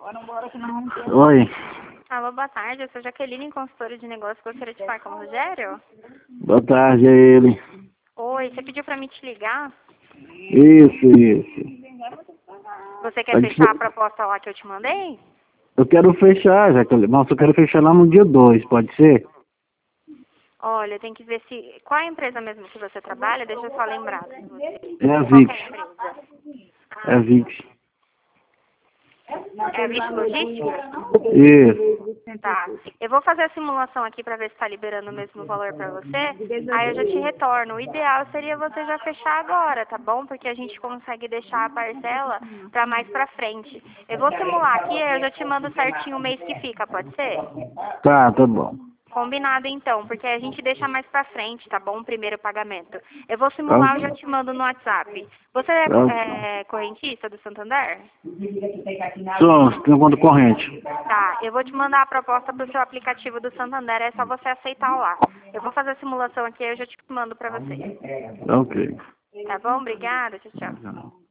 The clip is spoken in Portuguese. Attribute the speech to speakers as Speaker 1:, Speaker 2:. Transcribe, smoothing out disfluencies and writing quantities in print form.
Speaker 1: Oi.
Speaker 2: Alô, boa tarde. Eu sou Jaqueline, consultora de negócios. Gostaria de falar com o Rogério?
Speaker 1: Boa tarde, é ele.
Speaker 2: Oi, você pediu pra mim te ligar?
Speaker 1: Isso.
Speaker 2: Você quer
Speaker 1: Pode
Speaker 2: fechar a
Speaker 1: ser.
Speaker 2: proposta lá que eu te mandei?
Speaker 1: Eu quero fechar, Jaqueline. Nossa, eu quero fechar lá no dia 2, pode ser?
Speaker 2: Olha, tem que ver se... Qual é a empresa mesmo que você trabalha? Deixa eu só lembrar de você.
Speaker 1: É a
Speaker 2: Qual que
Speaker 1: VIX.
Speaker 2: é a empresa?
Speaker 1: É a VIX.
Speaker 2: É a Vish Logística?
Speaker 1: Isso.
Speaker 2: Tá. Eu vou fazer a simulação aqui pra ver se tá liberando o mesmo valor pra você. Aí eu já te retorno. O ideal seria você já fechar agora, tá bom? Porque a gente consegue deixar a parcela pra mais pra frente. Eu vou simular aqui, aí eu já te mando certinho o mês que fica, pode ser?
Speaker 1: Tá bom.
Speaker 2: Combinado então, porque a gente deixa mais pra frente, tá bom? O primeiro pagamento. Eu vou
Speaker 1: Tá
Speaker 2: simular, eu já
Speaker 1: ok.
Speaker 2: te mando no WhatsApp. Você é,
Speaker 1: Tá ok.
Speaker 2: correntista do Santander?
Speaker 1: Tem conta corrente.
Speaker 2: Tá, eu vou te mandar a proposta pro seu aplicativo do Santander, é só você aceitar lá. Eu vou fazer a simulação aqui, eu já te mando pra você.
Speaker 1: Tá ok.
Speaker 2: Tá bom? Obrigada, tchau, tchau.